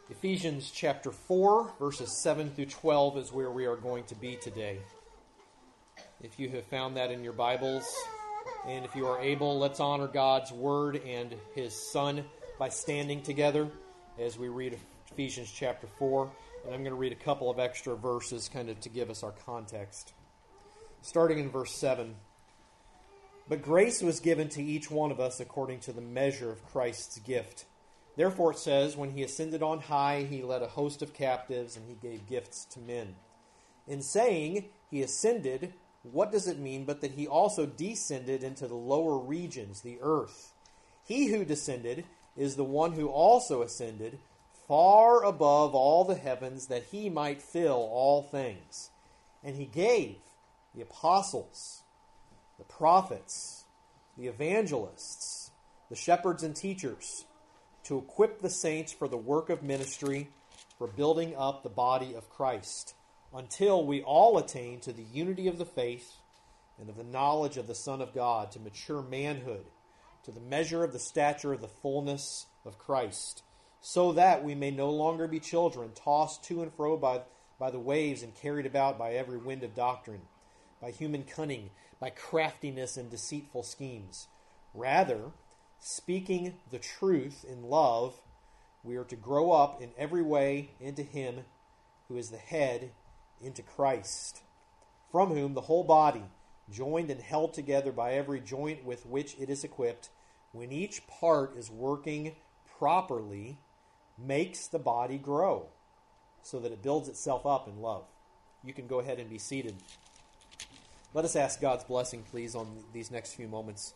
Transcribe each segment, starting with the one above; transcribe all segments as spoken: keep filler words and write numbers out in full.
Ephesians chapter four, verses seven through twelve is where we are going to be today. If you have found that in your Bibles, and if you are able, let's honor God's Word and His Son by standing together as we read Ephesians chapter four. And I'm going to read a couple of extra verses kind of to give us our context. Starting in verse seven. But grace was given to each one of us according to the measure of Christ's gift. Therefore it says, when he ascended on high, he led a host of captives, and he gave gifts to men. In saying he ascended, what does it mean but that he also descended into the lower regions, the earth? He who descended is the one who also ascended far above all the heavens, that he might fill all things. And he gave the apostles, the prophets, the evangelists, the shepherds and teachers, to equip the saints for the work of ministry, for building up the body of Christ, until we all attain to the unity of the faith and of the knowledge of the Son of God, to mature manhood, to the measure of the stature of the fullness of Christ, so that we may no longer be children, tossed to and fro by, by the waves and carried about by every wind of doctrine, by human cunning, by craftiness and deceitful schemes. Rather, speaking the truth in love, we are to grow up in every way into Him who is the head, into Christ, from whom the whole body, joined and held together by every joint with which it is equipped, when each part is working properly, makes the body grow, so that it builds itself up in love. You can go ahead and be seated. Let us ask God's blessing, please, on these next few moments.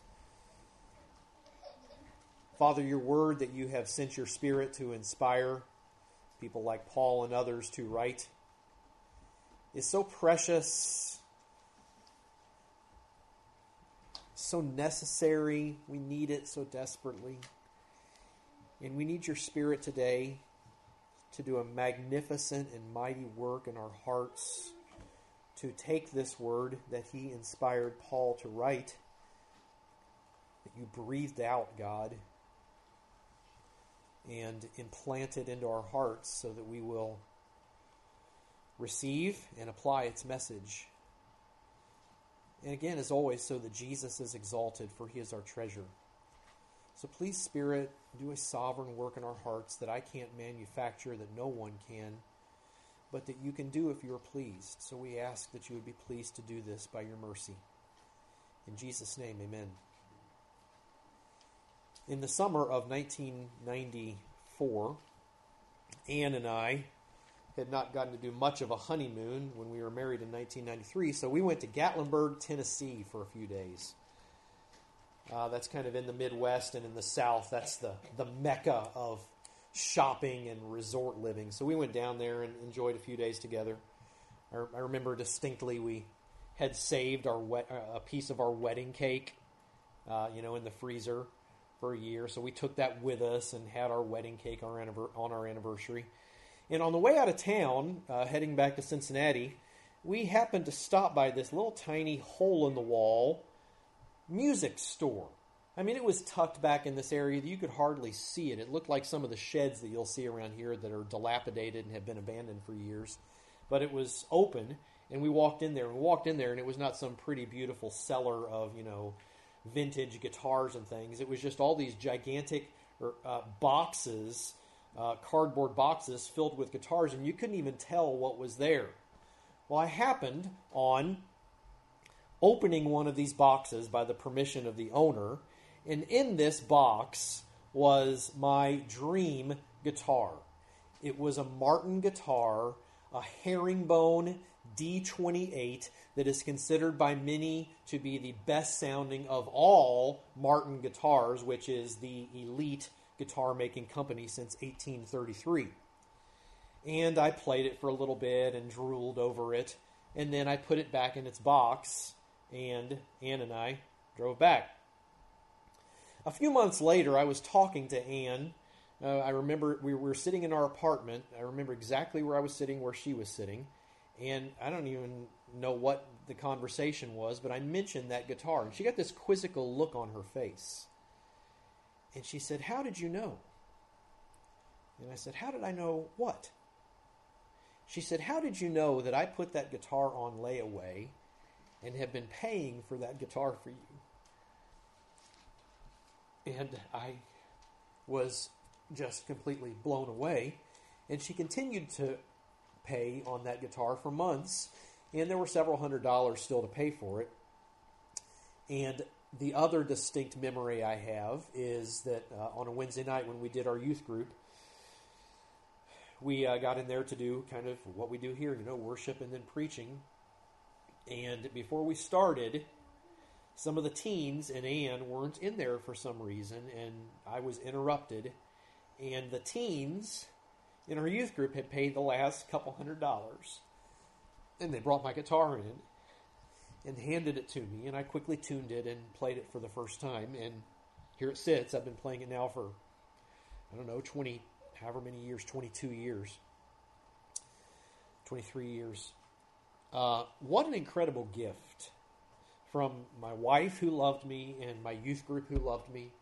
Father, your word that you have sent your Spirit to inspire people like Paul and others to write is so precious, so necessary. We need it so desperately. And we need your Spirit today to do a magnificent and mighty work in our hearts, to take this word that he inspired Paul to write, that you breathed out, God, and implant it into our hearts so that we will receive and apply its message. And again, as always, so that Jesus is exalted, for he is our treasure. So please, Spirit, do a sovereign work in our hearts that I can't manufacture, that no one can, but that you can do if you are pleased. So we ask that you would be pleased to do this by your mercy. In Jesus' name, amen. In the summer of nineteen ninety-four, Ann and I had not gotten to do much of a honeymoon when we were married in nineteen ninety-three, so we went to Gatlinburg, Tennessee for a few days. Uh, that's kind of in the Midwest, and in the South, that's the, the mecca of shopping and resort living. So we went down there and enjoyed a few days together. I, I remember distinctly we had saved our wet, uh, a piece of our wedding cake, uh, you know, in the freezer for a year. So we took that with us and had our wedding cake on our, anniver- on our anniversary. And on the way out of town, uh, heading back to Cincinnati, we happened to stop by this little tiny hole-in-the-wall music store. I mean, it was tucked back in this area that you could hardly see it. It looked like some of the sheds that you'll see around here that are dilapidated and have been abandoned for years. But it was open, and we walked in there. And we walked in there, and it was not some pretty, beautiful cellar of, you know, vintage guitars and things. It was just all these gigantic uh, boxes, uh, cardboard boxes filled with guitars, and you couldn't even tell what was there. Well, I happened on opening one of these boxes by the permission of the owner, and in this box was my dream guitar. It was a Martin guitar, a herringbone D twenty-eight that is considered by many to be the best sounding of all Martin guitars, which is the elite guitar making company since eighteen thirty-three. And I played it for a little bit and drooled over it, and then I put it back in its box, and Ann and I drove back. A few months later, I was talking to Ann. Uh, I remember we were sitting in our apartment. I remember exactly where I was sitting, where she was sitting. And I don't even know what the conversation was, but I mentioned that guitar. And she got this quizzical look on her face. And she said, "How did you know?" And I said, how did I know what? She said, how did you know that I put that guitar on layaway and have been paying for that guitar for you? And I was just completely blown away. And she continued to pay on that guitar for months. And there were several hundred dollars still to pay for it. And the other distinct memory I have is that uh, on a Wednesday night when we did our youth group, we uh, got in there to do kind of what we do here, you know, worship and then preaching. And before we started, some of the teens and Ann weren't in there for some reason, and I was interrupted. And the teens in our youth group had paid the last couple hundred dollars. And they brought my guitar in and handed it to me, and I quickly tuned it and played it for the first time. And here it sits. I've been playing it now for, I don't know, twenty, however many years, twenty-two years, twenty-three years. Uh, what an incredible gift from my wife who loved me and my youth group who loved me.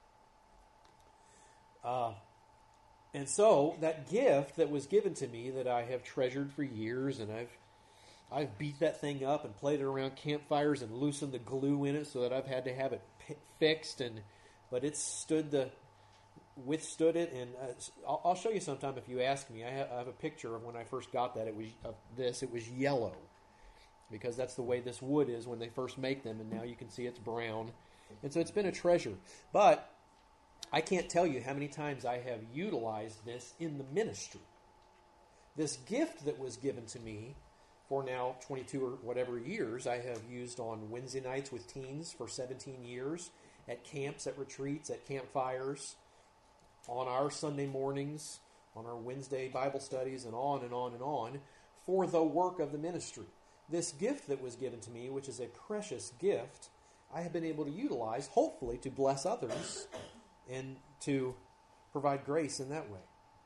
Uh, and so that gift that was given to me that I have treasured for years, and I've I've beat that thing up and played it around campfires and loosened the glue in it so that I've had to have it p- fixed, and but it's stood the withstood it. And uh, I'll, I'll show you sometime if you ask me. I have, I have a picture of when I first got that. It was of this. It was yellow because that's the way this wood is when they first make them, and now you can see it's brown. And so it's been a treasure. But I can't tell you how many times I have utilized this in the ministry. This gift that was given to me for now twenty-two or whatever years, I have used on Wednesday nights with teens for seventeen years, at camps, at retreats, at campfires, on our Sunday mornings, on our Wednesday Bible studies, and on and on and on, for the work of the ministry. This gift that was given to me, which is a precious gift, I have been able to utilize, hopefully, to bless others and to provide grace in that way.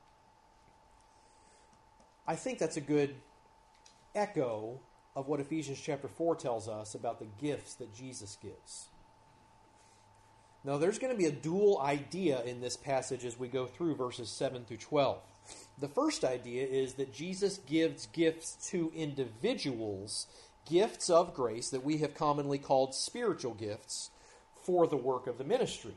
I think that's a good echo of what Ephesians chapter four tells us about the gifts that Jesus gives. Now, there's going to be a dual idea in this passage as we go through verses seven through twelve. The first idea is that Jesus gives gifts to individuals, gifts of grace that we have commonly called spiritual gifts for the work of the ministry.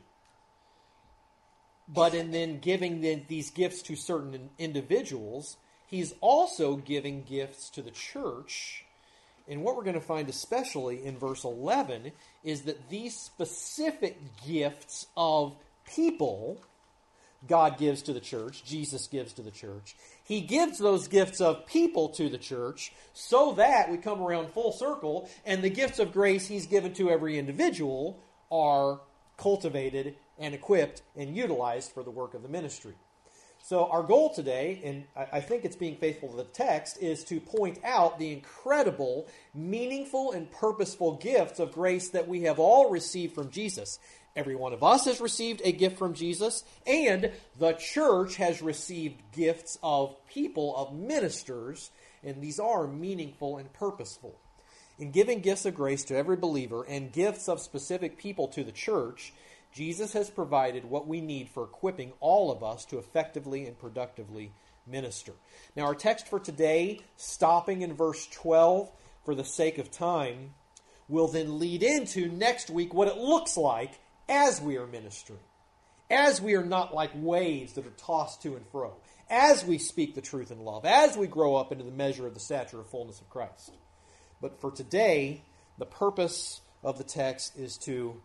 But in then giving the, these gifts to certain individuals, he's also giving gifts to the church. And what we're going to find especially in verse eleven is that these specific gifts of people God gives to the church, Jesus gives to the church. He gives those gifts of people to the church so that we come around full circle and the gifts of grace he's given to every individual are cultivated and equipped and utilized for the work of the ministry. So our goal today, and I think it's being faithful to the text, is to point out the incredible, meaningful, and purposeful gifts of grace that we have all received from Jesus. Every one of us has received a gift from Jesus, and the church has received gifts of people, of ministers, and these are meaningful and purposeful. In giving gifts of grace to every believer and gifts of specific people to the church, Jesus has provided what we need for equipping all of us to effectively and productively minister. Now, our text for today, stopping in verse twelve for the sake of time, will then lead into next week what it looks like as we are ministering, as we are not like waves that are tossed to and fro, as we speak the truth in love, as we grow up into the measure of the stature of fullness of Christ. But for today, the purpose of the text is to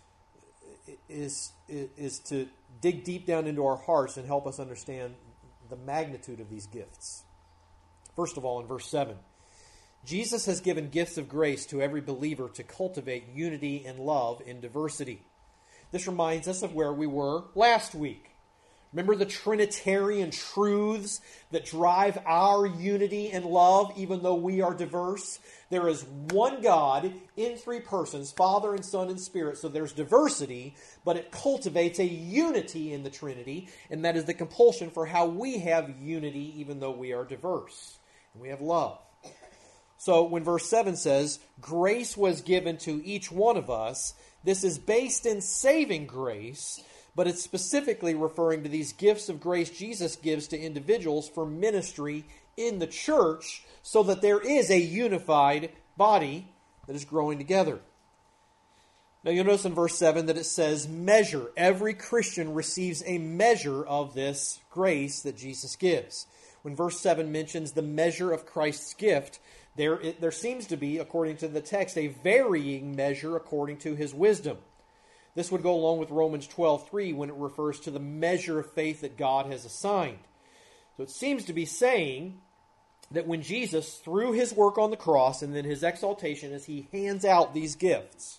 is is to dig deep down into our hearts and help us understand the magnitude of these gifts. First of all, in verse seven, Jesus has given gifts of grace to every believer to cultivate unity and love in diversity. This reminds us of where we were last week. Remember the Trinitarian truths that drive our unity and love, even though we are diverse? There is one God in three persons, Father and Son and Spirit, so there's diversity, but it cultivates a unity in the Trinity, and that is the compulsion for how we have unity, even though we are diverse, and we have love. So when verse seven says, grace was given to each one of us, this is based in saving grace, but it's specifically referring to these gifts of grace Jesus gives to individuals for ministry in the church so that there is a unified body that is growing together. Now you'll notice in verse seven that it says measure. Every Christian receives a measure of this grace that Jesus gives. When verse seven mentions the measure of Christ's gift, there, it, there seems to be, according to the text, a varying measure according to his wisdom. This would go along with Romans twelve three when it refers to the measure of faith that God has assigned. So it seems to be saying that when Jesus, through his work on the cross and then his exaltation as he hands out these gifts,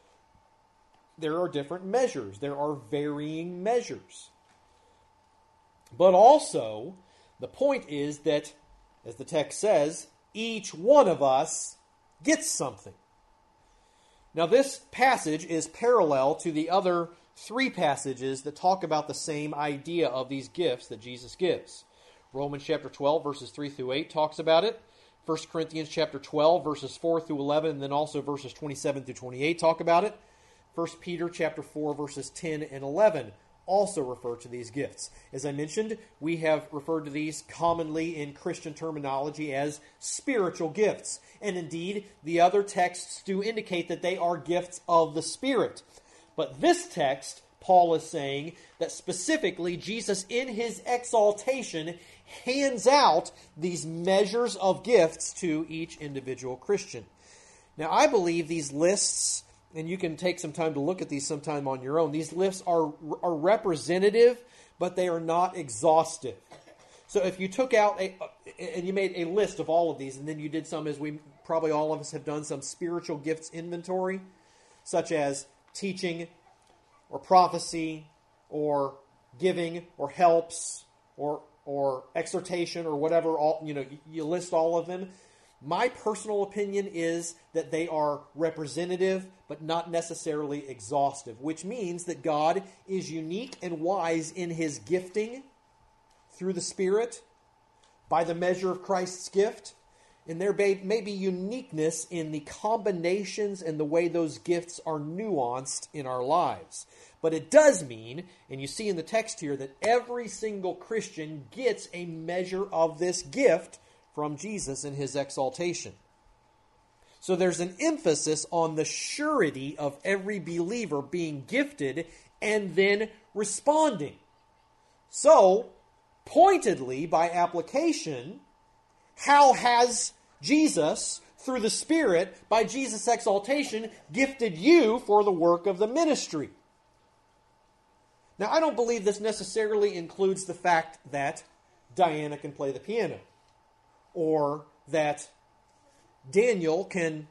there are different measures. There are varying measures. But also, the point is that, as the text says, each one of us gets something. Now, this passage is parallel to the other three passages that talk about the same idea of these gifts that Jesus gives. Romans chapter twelve, verses three through eight talks about it. First Corinthians chapter twelve, verses four through eleven, and then also verses twenty-seven through twenty-eight talk about it. First Peter chapter four, verses ten and eleven also refer to these gifts. As I mentioned, we have referred to these commonly in Christian terminology as spiritual gifts. And indeed, the other texts do indicate that they are gifts of the Spirit. But this text, Paul is saying that specifically Jesus in his exaltation hands out these measures of gifts to each individual Christian. Now, I believe these lists, and you can take some time to look at these sometime on your own, these lists are, are representative, but they are not exhaustive. So if you took out a, and you made a list of all of these, and then you did some, as we probably all of us have done, some spiritual gifts inventory, such as teaching, or prophecy, or giving, or helps, or or exhortation, or whatever, all, you know, you list all of them. My personal opinion is that they are representative, but not necessarily exhaustive, which means that God is unique and wise in his gifting through the Spirit by the measure of Christ's gift. And there may be uniqueness in the combinations and the way those gifts are nuanced in our lives. But it does mean, and you see in the text here, that every single Christian gets a measure of this gift from Jesus in his exaltation. So there's an emphasis on the surety of every believer being gifted and then responding. So, pointedly, by application, how has Jesus, through the Spirit, by Jesus' exaltation, gifted you for the work of the ministry? Now, I don't believe this necessarily includes the fact that Diana can play the piano, or that Daniel can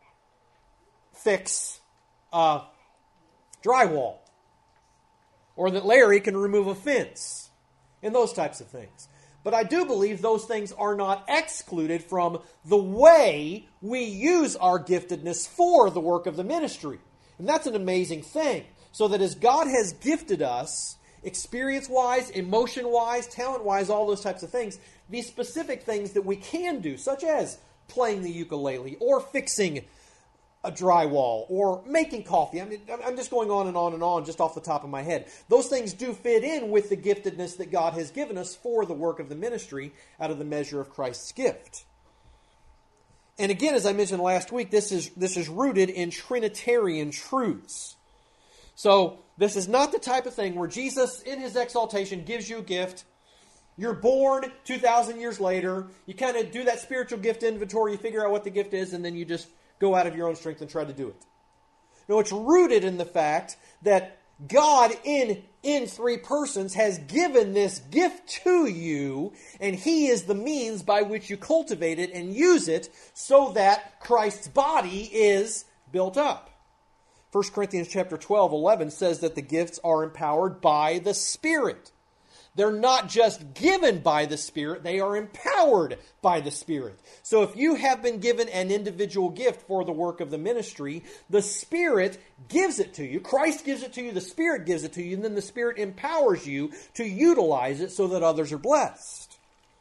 fix uh, drywall, or that Larry can remove a fence, and those types of things. But I do believe those things are not excluded from the way we use our giftedness for the work of the ministry. And that's an amazing thing. So that as God has gifted us, experience-wise, emotion-wise, talent-wise, all those types of things, these specific things that we can do, such as playing the ukulele, or fixing a drywall, or making coffee. I mean, I'm just going on and on and on just off the top of my head. Those things do fit in with the giftedness that God has given us for the work of the ministry out of the measure of Christ's gift. And again, as I mentioned last week, this is this is rooted in Trinitarian truths. So this is not the type of thing where Jesus, in his exaltation, gives you a gift. You're born two thousand years later. You kind of do that spiritual gift inventory. You figure out what the gift is, and then you just go out of your own strength and try to do it. No, it's rooted in the fact that God in, in three persons has given this gift to you, and he is the means by which you cultivate it and use it so that Christ's body is built up. First Corinthians chapter twelve, eleven says that the gifts are empowered by the Spirit. They're not just given by the Spirit, they are empowered by the Spirit. So if you have been given an individual gift for the work of the ministry, the Spirit gives it to you. Christ gives it to you, the Spirit gives it to you, and then the Spirit empowers you to utilize it so that others are blessed.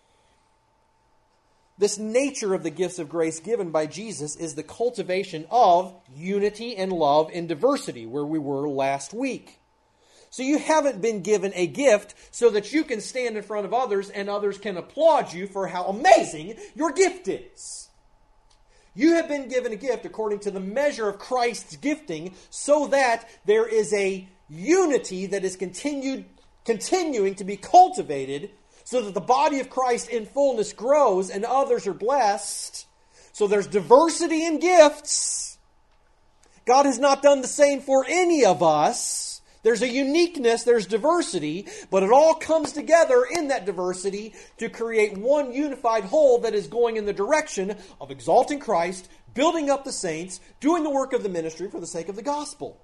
This nature of the gifts of grace given by Jesus is the cultivation of unity and love in diversity, where we were last week. So you haven't been given a gift so that you can stand in front of others and others can applaud you for how amazing your gift is. You have been given a gift according to the measure of Christ's gifting so that there is a unity that is continued, continuing to be cultivated so that the body of Christ in fullness grows and others are blessed. So there's diversity in gifts. God has not done the same for any of us. There's a uniqueness, there's diversity, but it all comes together in that diversity to create one unified whole that is going in the direction of exalting Christ, building up the saints, doing the work of the ministry for the sake of the gospel.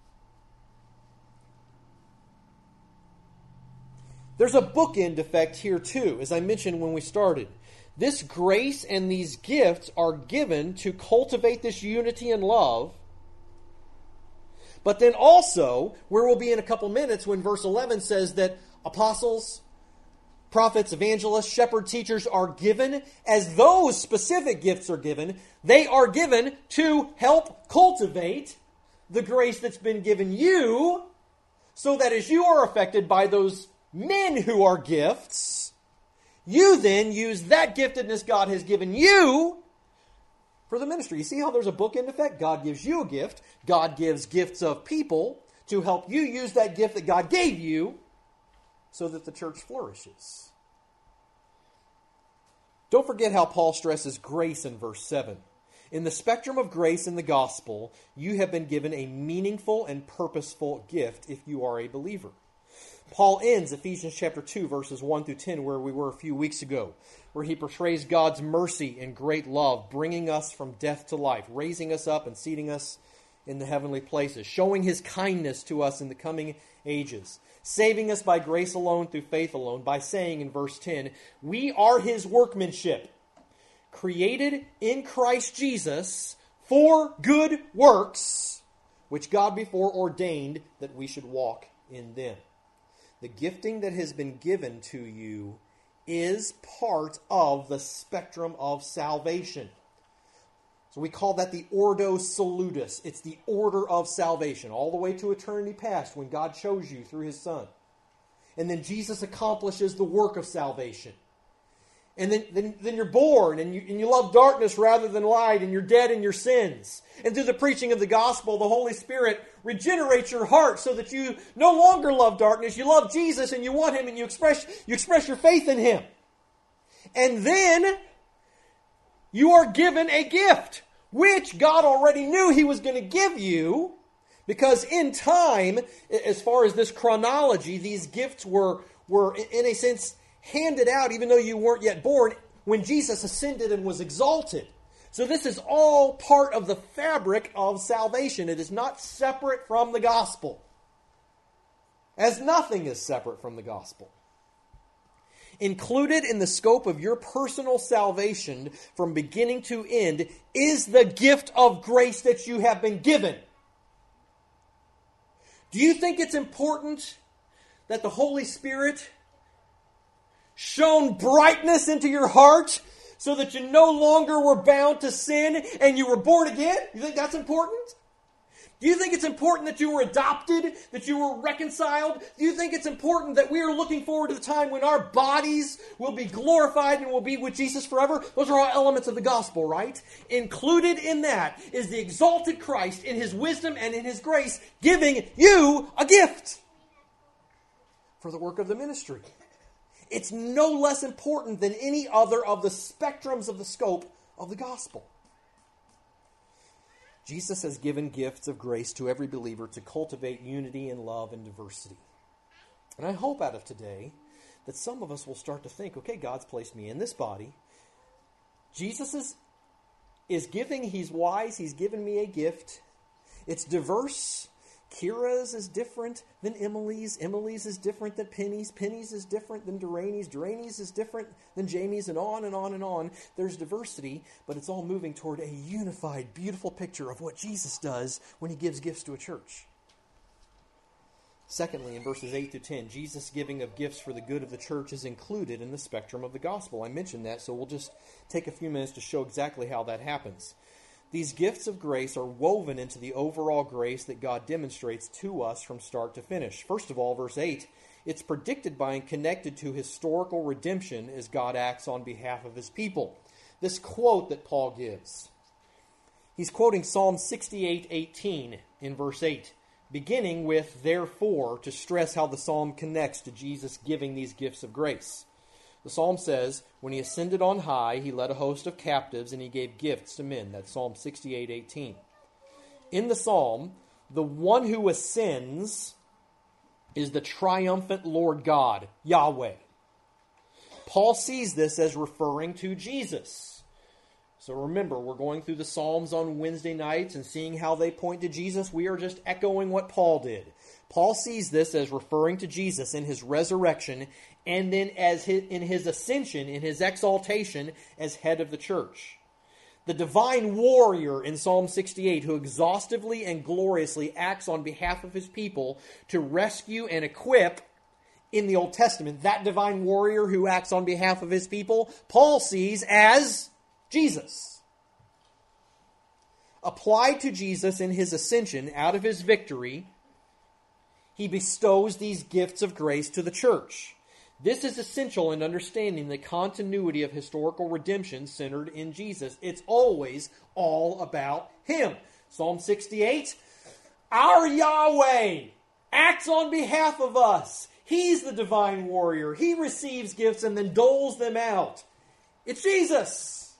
There's a bookend effect here too, as I mentioned when we started. This grace and these gifts are given to cultivate this unity and love. But then also, where we'll be in a couple minutes when verse eleven says that apostles, prophets, evangelists, shepherd teachers are given, as those specific gifts are given, they are given to help cultivate the grace that's been given you, so that as you are affected by those men who are gifts, you then use that giftedness God has given you for the ministry. You see how there's a bookend effect? God gives you a gift. God gives gifts of people to help you use that gift that God gave you so that the church flourishes. Don't forget how Paul stresses grace in verse seven. In the spectrum of grace in the gospel, you have been given a meaningful and purposeful gift if you are a believer. Paul ends Ephesians chapter two, verses one through ten, where we were a few weeks ago, where he portrays God's mercy and great love, bringing us from death to life, raising us up and seating us in the heavenly places, showing his kindness to us in the coming ages, saving us by grace alone through faith alone, by saying in verse ten, we are his workmanship, created in Christ Jesus for good works, which God before ordained that we should walk in them. The gifting that has been given to you is part of the spectrum of salvation. So we call that the Ordo Salutis. It's the order of salvation, all the way to eternity past when God chose you through his Son. And then Jesus accomplishes the work of salvation. And then, then, then you're born, and you, and you love darkness rather than light, and you're dead in your sins. And through the preaching of the gospel, the Holy Spirit regenerates your heart so that you no longer love darkness. You love Jesus, and you want him, and you express, you express your faith in him. And then you are given a gift, which God already knew he was going to give you, because in time, as far as this chronology, these gifts were, were in a sense, handed out, even though you weren't yet born, when Jesus ascended and was exalted. So this is all part of the fabric of salvation. It is not separate from the gospel, as nothing is separate from the gospel. Included in the scope of your personal salvation from beginning to end is the gift of grace that you have been given. Do you think it's important that the Holy Spirit shone brightness into your heart so that you no longer were bound to sin and you were born again? You think that's important? Do you think it's important that you were adopted, that you were reconciled? Do you think it's important that we are looking forward to the time when our bodies will be glorified and will be with Jesus forever? Those are all elements of the gospel, right? Included in that is the exalted Christ in his wisdom and in his grace giving you a gift for the work of the ministry. It's no less important than any other of the spectrums of the scope of the gospel. Jesus has given gifts of grace to every believer to cultivate unity and love and diversity. And I hope out of today that some of us will start to think, okay, God's placed me in this body. Jesus is, is giving, he's wise, he's given me a gift. It's diverse. Kira's is different than Emily's. Emily's is different than Penny's. Penny's is different than Durani's. Durani's is different than Jamie's, and on and on and on. There's diversity, but it's all moving toward a unified, beautiful picture of what Jesus does when he gives gifts to a church. Secondly, in verses eight through ten, Jesus' giving of gifts for the good of the church is included in the spectrum of the gospel. I mentioned that, so we'll just take a few minutes to show exactly how that happens. These gifts of grace are woven into the overall grace that God demonstrates to us from start to finish. First of all, verse eight, it's predicted by and connected to historical redemption as God acts on behalf of his people. This quote that Paul gives, he's quoting Psalm sixty-eight eighteen in verse eight, beginning with therefore to stress how the psalm connects to Jesus giving these gifts of grace. The psalm says, when he ascended on high, he led a host of captives and he gave gifts to men. That's Psalm sixty-eight eighteen. In the psalm, the one who ascends is the triumphant Lord God, Yahweh. Paul sees this as referring to Jesus. So remember, we're going through the Psalms on Wednesday nights and seeing how they point to Jesus. We are just echoing what Paul did. Paul sees this as referring to Jesus in his resurrection and then as his, in his ascension, in his exaltation as head of the church. The divine warrior in Psalm sixty-eight who exhaustively and gloriously acts on behalf of his people to rescue and equip in the Old Testament, that divine warrior who acts on behalf of his people, Paul sees as Jesus. Applied to Jesus in his ascension out of his victory, he bestows these gifts of grace to the church. This is essential in understanding the continuity of historical redemption centered in Jesus. It's always all about him. Psalm sixty-eight, our Yahweh acts on behalf of us. He's the divine warrior. He receives gifts and then doles them out. It's Jesus.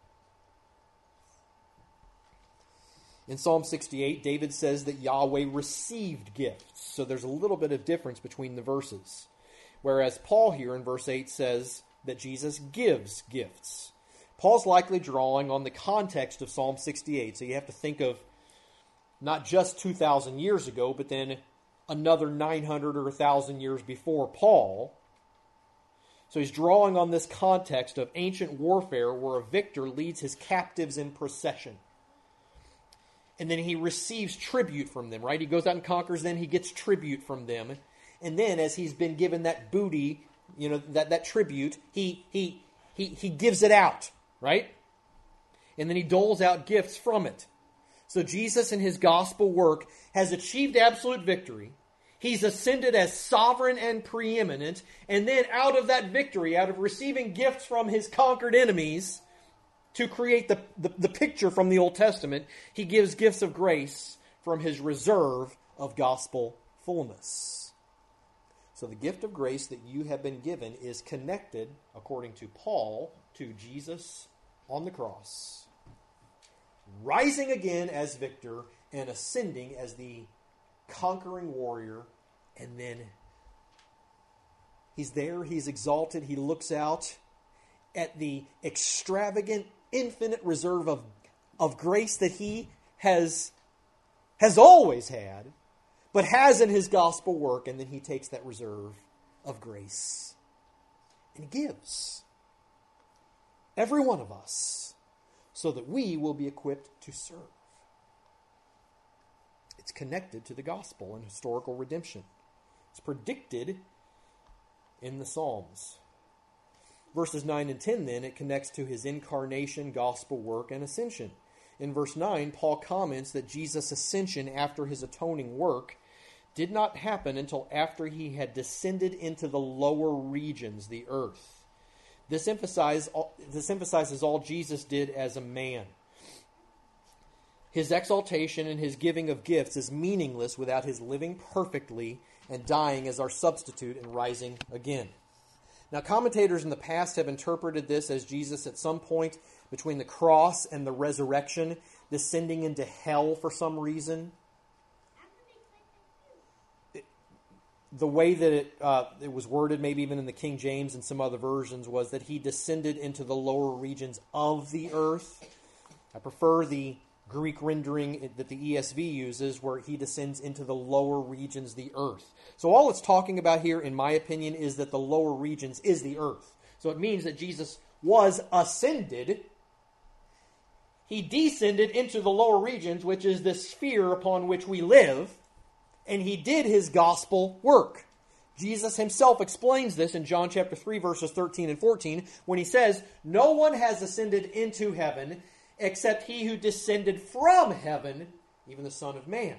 In Psalm sixty-eight, David says that Yahweh received gifts. So there's a little bit of difference between the verses. Whereas Paul here in verse eight says that Jesus gives gifts. Paul's likely drawing on the context of Psalm sixty-eight. So you have to think of not just two thousand years ago, but then another nine hundred or one thousand years before Paul. So he's drawing on this context of ancient warfare where a victor leads his captives in procession. And then he receives tribute from them, right? He goes out and conquers, then he gets tribute from them. And then as he's been given that booty, you know, that, that tribute, he, he, he, he gives it out, right? And then he doles out gifts from it. So Jesus in his gospel work has achieved absolute victory. He's ascended as sovereign and preeminent. And then out of that victory, out of receiving gifts from his conquered enemies, to create the, the, the picture from the Old Testament, he gives gifts of grace from his reserve of gospel fullness. So the gift of grace that you have been given is connected, according to Paul, to Jesus on the cross, rising again as victor and ascending as the conquering warrior. And then he's there, he's exalted, he looks out at the extravagant, infinite reserve of, of grace that he has, has always had, but has in his gospel work, and then he takes that reserve of grace and he gives every one of us so that we will be equipped to serve. It's connected to the gospel and historical redemption. It's predicted in the Psalms. Verses nine and ten, then, it connects to his incarnation, gospel work, and ascension. In verse nine, Paul comments that Jesus' ascension after his atoning work did not happen until after he had descended into the lower regions, the earth. This emphasizes, this emphasizes all Jesus did as a man. His exaltation and his giving of gifts is meaningless without his living perfectly and dying as our substitute and rising again. Now, commentators in the past have interpreted this as Jesus at some point between the cross and the resurrection descending into hell for some reason. The way that it, uh, it was worded, maybe even in the King James and some other versions, was that he descended into the lower regions of the earth. I prefer the Greek rendering that the E S V uses, where he descends into the lower regions, the earth. So all it's talking about here, in my opinion, is that the lower regions is the earth. So it means that Jesus was ascended. He descended into the lower regions, which is the sphere upon which we live, and he did his gospel work. Jesus himself explains this in John chapter three, verses thirteen and fourteen, when he says, "No one has ascended into heaven except he who descended from heaven, even the Son of Man.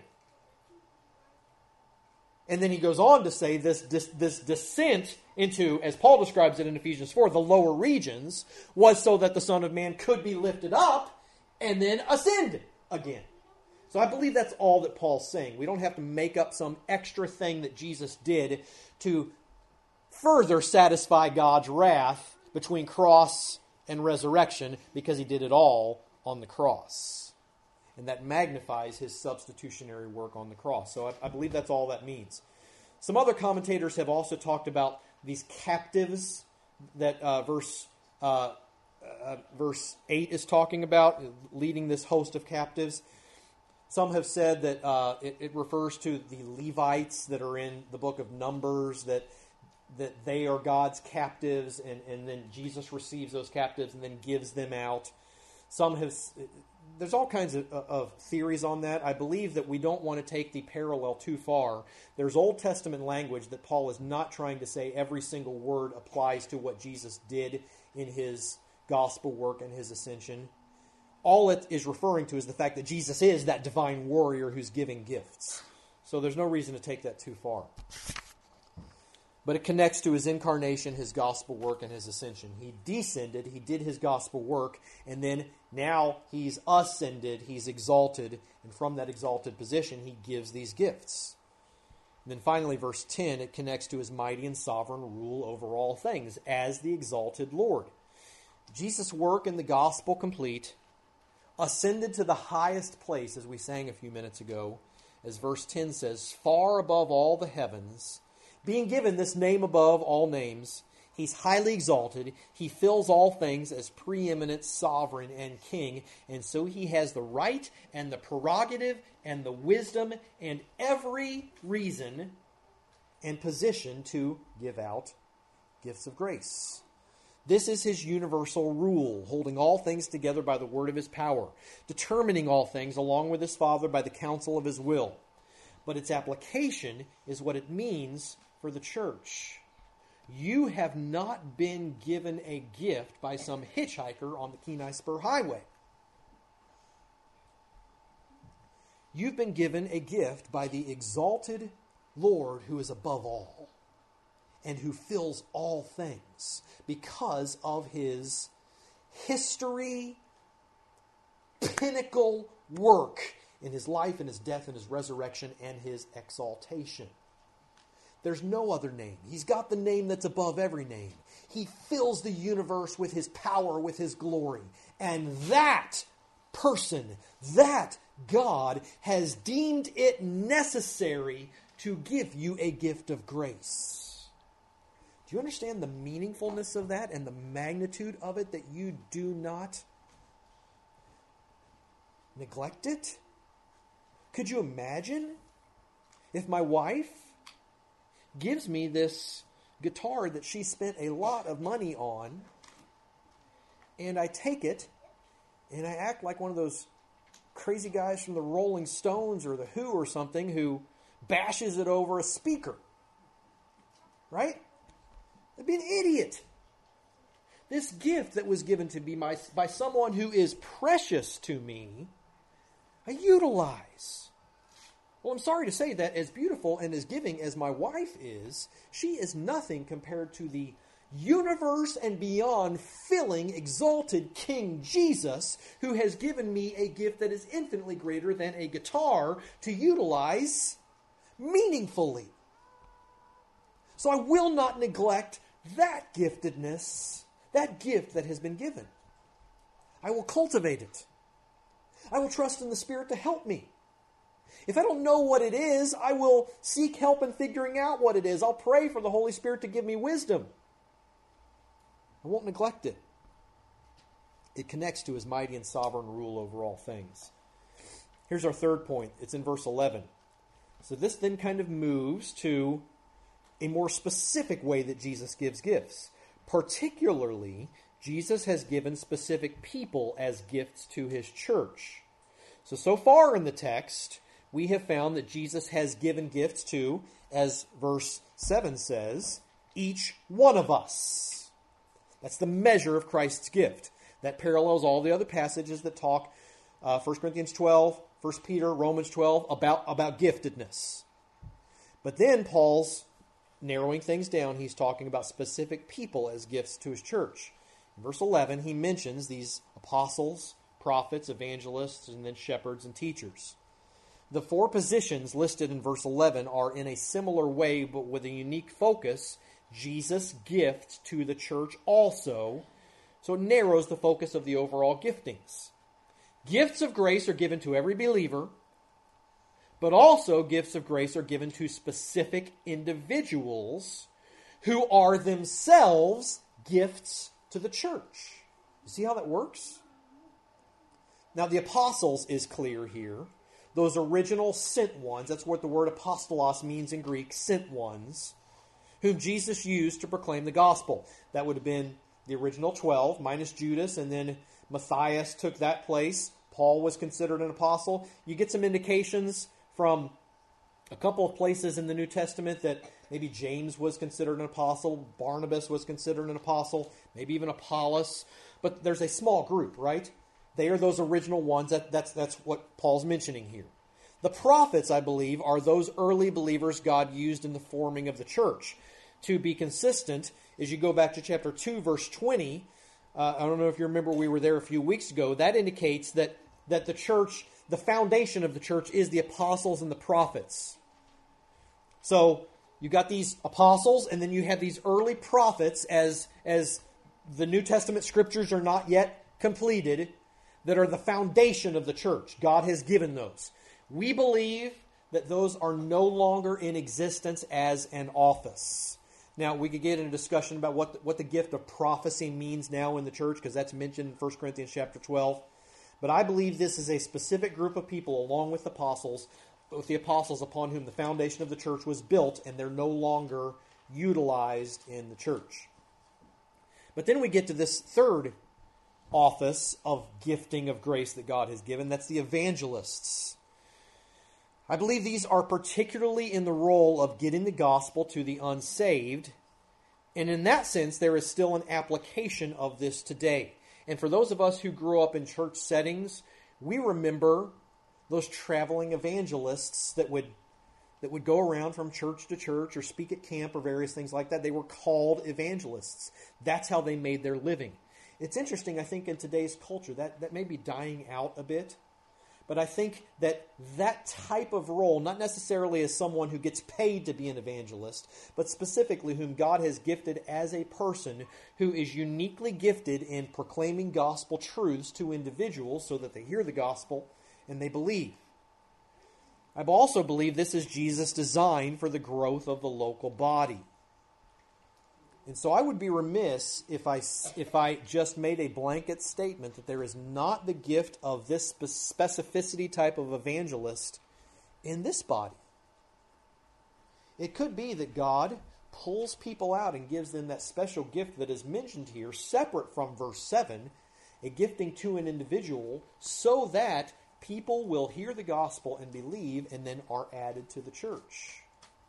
And then he goes on to say this, this, this descent into, as Paul describes it in Ephesians four, the lower regions, was so that the Son of Man could be lifted up and then ascend again. So I believe that's all that Paul's saying. We don't have to make up some extra thing that Jesus did to further satisfy God's wrath between cross and resurrection, because he did it all on the cross. And that magnifies his substitutionary work on the cross. So I, I believe that's all that means. Some other commentators have also talked about these captives that uh, verse uh, uh, verse eight is talking about, leading this host of captives. Some have said that uh, it, it refers to the Levites that are in the book of Numbers, that that they are God's captives, and, and then Jesus receives those captives and then gives them out. Some have, there's all kinds of, of theories on that. I believe that we don't want to take the parallel too far. There's Old Testament language that Paul is not trying to say every single word applies to what Jesus did in his gospel work and his ascension. All it is referring to is the fact that Jesus is that divine warrior who's giving gifts. So there's no reason to take that too far. But it connects to his incarnation, his gospel work, and his ascension. He descended, he did his gospel work, and then now he's ascended, he's exalted, and from that exalted position he gives these gifts. And then finally, verse ten, it connects to his mighty and sovereign rule over all things as the exalted Lord. Jesus' work in the gospel complete, ascended to the highest place, as we sang a few minutes ago, as verse ten says, far above all the heavens, being given this name above all names, he's highly exalted. He fills all things as preeminent sovereign and king. And so he has the right and the prerogative and the wisdom and every reason and position to give out gifts of grace. This is his universal rule, holding all things together by the word of his power, determining all things along with his Father by the counsel of his will. But its application is what it means for the church. You have not been given a gift by some hitchhiker on the Kenai Spur Highway. You've been given a gift by the exalted Lord who is above all and who fills all things because of his history, pinnacle work in his life and his death and his resurrection and his exaltation. There's no other name. He's got the name that's above every name. He fills the universe with his power, with his glory. And that person, that God, has deemed it necessary to give you a gift of grace. Do you understand the meaningfulness of that and the magnitude of it, that you do not neglect it? Could you imagine if my wife gives me this guitar that she spent a lot of money on, and I take it and I act like one of those crazy guys from the Rolling Stones or the Who or something who bashes it over a speaker? Right? I'd be an idiot. This gift that was given to me by, by someone who is precious to me, I utilize. Well, I'm sorry to say that as beautiful and as giving as my wife is, she is nothing compared to the universe and beyond filling, exalted King Jesus, who has given me a gift that is infinitely greater than a guitar to utilize meaningfully. So I will not neglect that giftedness, that gift that has been given. I will cultivate it. I will trust in the Spirit to help me. If I don't know what it is, I will seek help in figuring out what it is. I'll pray for the Holy Spirit to give me wisdom. I won't neglect it. It connects to his mighty and sovereign rule over all things. Here's our third point. It's in verse eleven. So this then kind of moves to a more specific way that Jesus gives gifts. Particularly, Jesus has given specific people as gifts to his church. So, so far in the text, we have found that Jesus has given gifts to, as verse seven says, each one of us. That's the measure of Christ's gift. That parallels all the other passages that talk, uh, First Corinthians twelve, First Peter, Romans twelve, about, about giftedness. But then Paul's narrowing things down. He's talking about specific people as gifts to his church. In verse eleven, he mentions these apostles, prophets, evangelists, and then shepherds and teachers. The four positions listed in verse eleven are in a similar way, but with a unique focus, Jesus' gift to the church also. So it narrows the focus of the overall giftings. Gifts of grace are given to every believer, but also gifts of grace are given to specific individuals who are themselves gifts to the church. You see how that works? Now, the apostles is clear here. Those original sent ones, that's what the word apostolos means in Greek, sent ones, whom Jesus used to proclaim the gospel. That would have been the original twelve, minus Judas, and then Matthias took that place. Paul was considered an apostle. You get some indications from a couple of places in the New Testament that maybe James was considered an apostle, Barnabas was considered an apostle, maybe even Apollos. But there's a small group, right? They are those original ones. That, that's, that's what Paul's mentioning here. The prophets, I believe, are those early believers God used in the forming of the church. To be consistent, as you go back to chapter two, verse twenty, uh, I don't know if you remember, we were there a few weeks ago, that indicates that, that the church, the foundation of the church is the apostles and the prophets. So you got these apostles, and then you have these early prophets as, as the New Testament scriptures are not yet completed, that are the foundation of the church. God has given those. We believe that those are no longer in existence as an office. Now, we could get into a discussion about what the, what the gift of prophecy means now in the church, because that's mentioned in First Corinthians chapter twelve. But I believe this is a specific group of people, along with the apostles, with the apostles upon whom the foundation of the church was built, and they're no longer utilized in the church. But then we get to this third office of gifting of grace that God has given. That's the evangelists. I believe these are particularly in the role of getting the gospel to the unsaved. And in that sense, there is still an application of this today. And for those of us who grew up in church settings, we remember those traveling evangelists that would that would go around from church to church or speak at camp or various things like that. They were called evangelists. That's how they made their living. It's interesting, I think, in today's culture, that, that may be dying out a bit. But I think that that type of role, not necessarily as someone who gets paid to be an evangelist, but specifically whom God has gifted as a person who is uniquely gifted in proclaiming gospel truths to individuals so that they hear the gospel and they believe. I also believe this is Jesus' design for the growth of the local body. And so I would be remiss if I, if I just made a blanket statement that there is not the gift of this specificity type of evangelist in this body. It could be that God pulls people out and gives them that special gift that is mentioned here, separate from verse seven, a gifting to an individual, so that people will hear the gospel and believe and then are added to the church.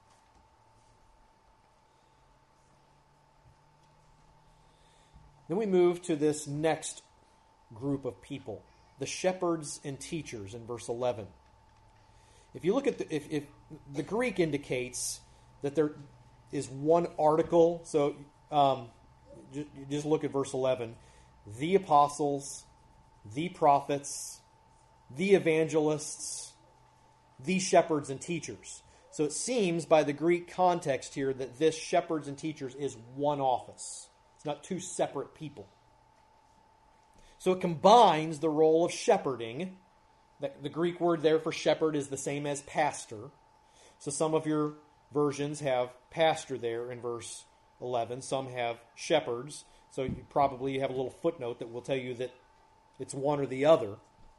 Then we move to this next group of people, the shepherds and teachers in verse eleven. If you look at the, if, if the Greek indicates that there is one article, so um, just, just look at verse eleven. The apostles, the prophets, the evangelists, the shepherds and teachers. So it seems by the Greek context here that this shepherds and teachers is one office. It's not two separate people. So it combines the role of shepherding. The, the Greek word there for shepherd is the same as pastor. So some of your versions have pastor there in verse eleven. Some have shepherds. So you probably have a little footnote that will tell you that it's one or the other.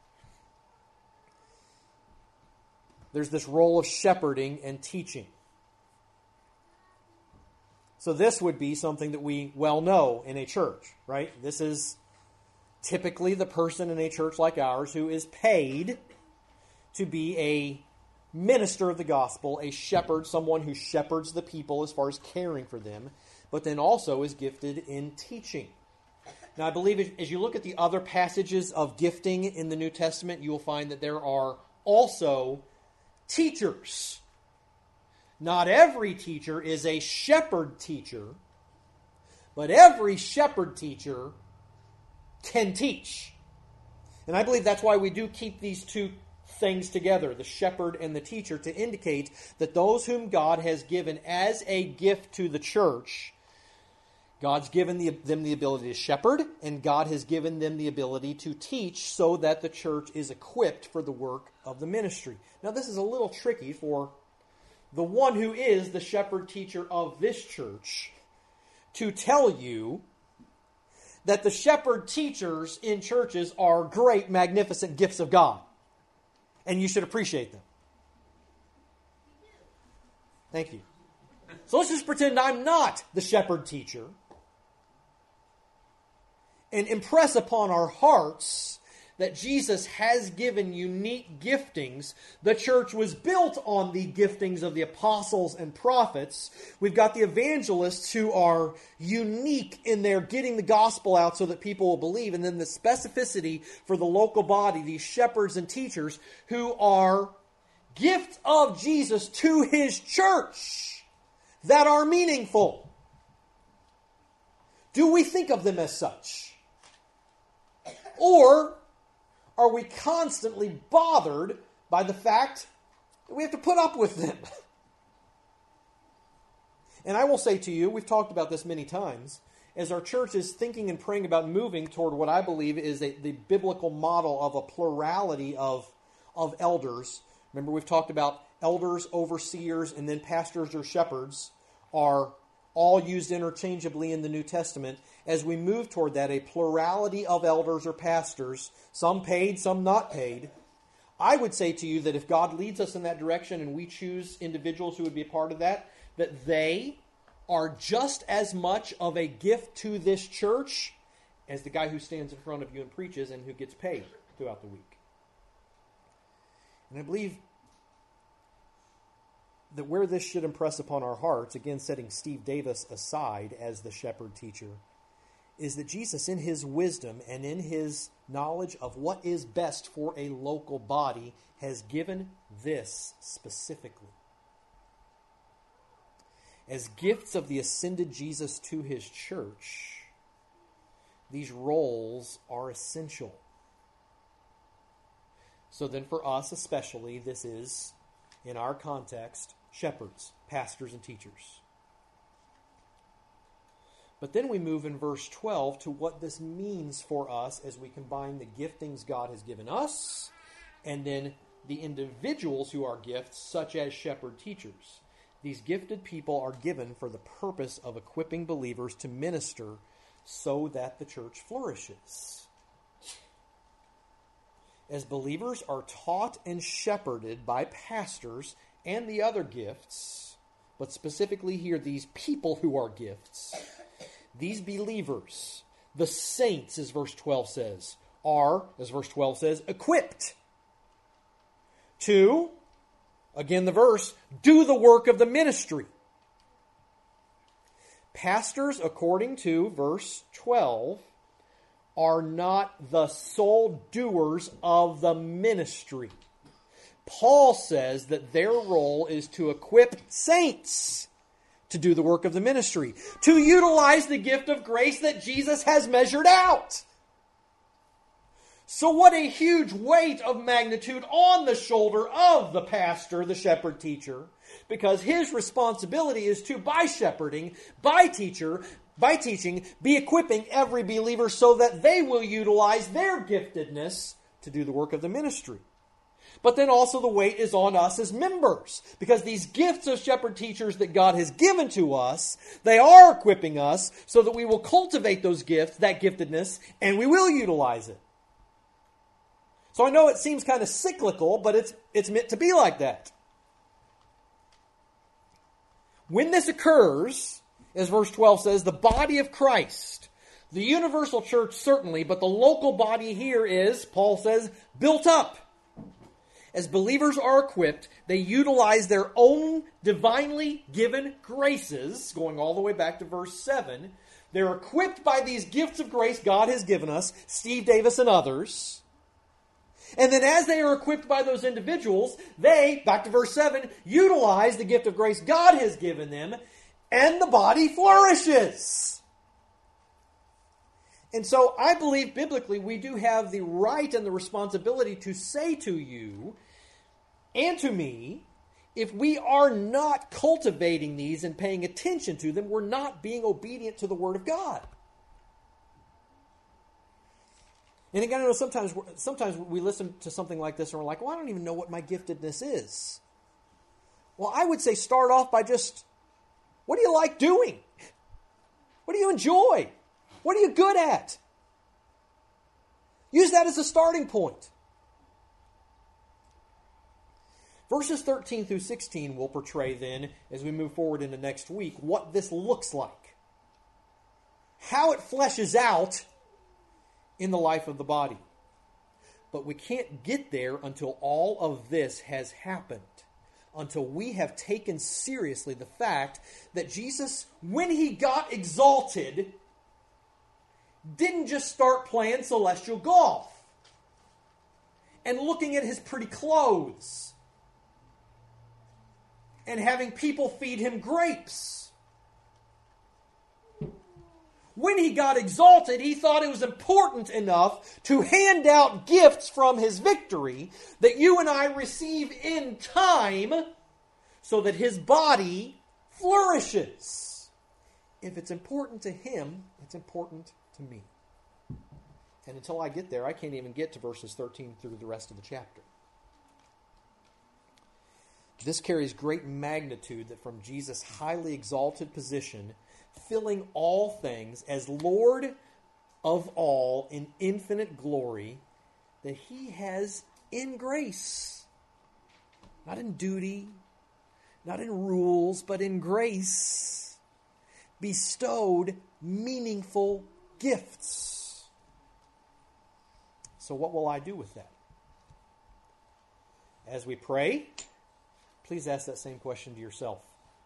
There's this role of shepherding and teaching. So this would be something that we well know in a church, right? This is typically the person in a church like ours who is paid to be a minister of the gospel, a shepherd, someone who shepherds the people as far as caring for them, but then also is gifted in teaching. Now, I believe as you look at the other passages of gifting in the New Testament, you will find that there are also teachers. Not every teacher is a shepherd teacher, but every shepherd teacher can teach. And I believe that's why we do keep these two things together, the shepherd and the teacher, to indicate that those whom God has given as a gift to the church, God's given the, them the ability to shepherd, and God has given them the ability to teach so that the church is equipped for the work of the ministry. Now, this is a little tricky for the one who is the shepherd teacher of this church to tell you that the shepherd teachers in churches are great, magnificent gifts of God, and you should appreciate them. Thank you. So let's just pretend I'm not the shepherd teacher and impress upon our hearts that Jesus has given unique giftings. The church was built on the giftings of the apostles and prophets. We've got the evangelists who are unique in their getting the gospel out so that people will believe. And then the specificity for the local body, these shepherds and teachers who are gifts of Jesus to His church that are meaningful. Do we think of them as such? Or are we constantly bothered by the fact that we have to put up with them? And I will say to you, we've talked about this many times, as our church is thinking and praying about moving toward what I believe is a, the biblical model of a plurality of, of elders. Remember, we've talked about elders, overseers, and then pastors or shepherds are all used interchangeably in the New Testament. As we move toward that, a plurality of elders or pastors, some paid, some not paid, I would say to you that if God leads us in that direction and we choose individuals who would be a part of that, that they are just as much of a gift to this church as the guy who stands in front of you and preaches and who gets paid throughout the week. And I believe that where this should impress upon our hearts, again setting Steve Davis aside as the shepherd teacher, is that Jesus in His wisdom and in His knowledge of what is best for a local body has given this specifically. As gifts of the ascended Jesus to His church, these roles are essential. So then for us especially, this is, in our context, shepherds, pastors, and teachers. But then we move in verse twelve to what this means for us as we combine the giftings God has given us and then the individuals who are gifts, such as shepherd teachers. These gifted people are given for the purpose of equipping believers to minister so that the church flourishes. As believers are taught and shepherded by pastors and the other gifts, but specifically here, these people who are gifts, these believers, the saints, as verse twelve says, are, as verse twelve says, equipped to, again the verse, do the work of the ministry. Pastors, according to verse twelve, are not the sole doers of the ministry. Paul says that their role is to equip saints to do the work of the ministry, to utilize the gift of grace that Jesus has measured out. So what a huge weight of magnitude on the shoulder of the pastor, the shepherd teacher, because his responsibility is to, by shepherding, by teacher, by teaching, be equipping every believer so that they will utilize their giftedness to do the work of the ministry. But then also the weight is on us as members, because these gifts of shepherd teachers that God has given to us, they are equipping us so that we will cultivate those gifts, that giftedness, and we will utilize it. So I know it seems kind of cyclical, but it's it's meant to be like that. When this occurs, as verse twelve says, the body of Christ, the universal church certainly, but the local body here is, Paul says, built up. As believers are equipped, they utilize their own divinely given graces, going all the way back to verse seven, They're equipped by these gifts of grace God has given us, Steve Davis and others. And then as they are equipped by those individuals, they, back to verse seven, utilize the gift of grace God has given them, and the body flourishes. And so I believe biblically we do have the right and the responsibility to say to you and to me, if we are not cultivating these and paying attention to them, we're not being obedient to the Word of God. And again, I know sometimes, sometimes we listen to something like this and we're like, well, I don't even know what my giftedness is. Well, I would say start off by just, what do you like doing? What do you enjoy? What are you good at? Use that as a starting point. Verses thirteen through sixteen will portray then, as we move forward into next week, what this looks like. How it fleshes out in the life of the body. But we can't get there until all of this has happened. Until we have taken seriously the fact that Jesus, when he got exalted, didn't just start playing celestial golf and looking at his pretty clothes and having people feed him grapes. When he got exalted, he thought it was important enough to hand out gifts from his victory that you and I receive in time so that his body flourishes. If it's important to him, it's important to me. And until I get there, I can't even get to verses thirteen through the rest of the chapter. This carries great magnitude that from Jesus' highly exalted position, filling all things as Lord of all in infinite glory, that he has in grace, not in duty, not in rules, but in grace, bestowed meaningful gifts. So what will I do with that? As we pray, please ask that same question to yourself.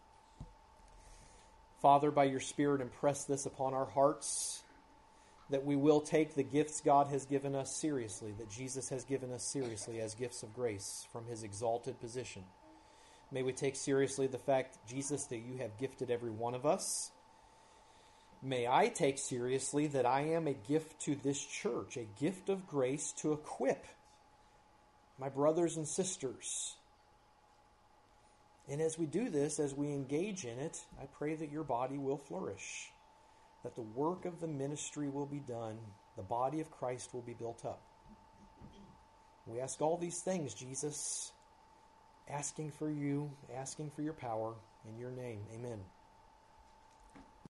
Father, by your Spirit, impress this upon our hearts, that we will take the gifts God has given us seriously, that Jesus has given us seriously as gifts of grace from his exalted position. May we take seriously the fact, Jesus, that you have gifted every one of us. May I take seriously that I am a gift to this church, a gift of grace to equip my brothers and sisters. And as we do this, as we engage in it, I pray that your body will flourish, that the work of the ministry will be done, the body of Christ will be built up. We ask all these things, Jesus, asking for you, asking for your power, in your name. Amen.